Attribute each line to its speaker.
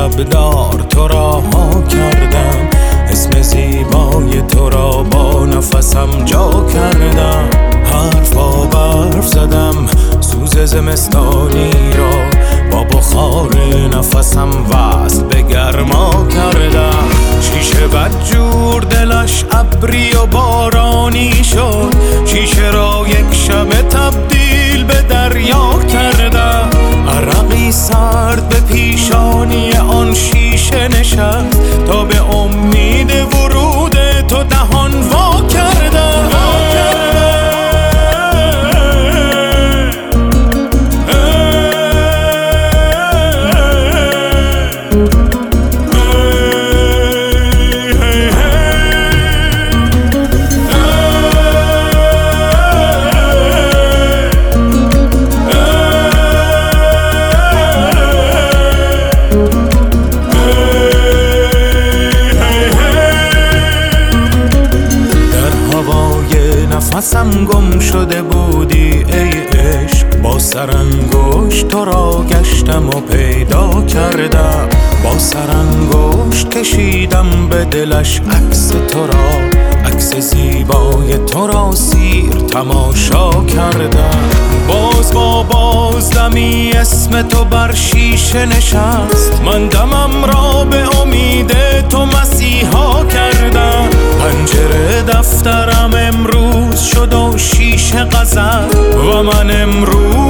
Speaker 1: شبدار تو را ها کردم، اسم زیبای تو را با نفسم جا کردم. حرفا برف زدم سوز زمستانی را، با بخار نفسم وصل به گرما کردم. شیشه بدجور دلش ابری و بارانی شد، شیشه را یک شب تبدیل به دریا کردم. عرقی سرد به پیشانی آن شیشه نشست، تا به امید ورود تو دهان وا کردم. نفسم گم شده بودی ای عشق، با سرانگشت تو را گشتم و پیدا کردم. با سرانگشت کشیدم به دلش عکس تو را، عکس زیبای تو را سیر تماشا کردم. باز با بازدمی اسم تو بر شیشه نشست، من دمم را به امید تو مسیحا کردم. پنجره دفترم امروز شد و شیشه غزل و من امروز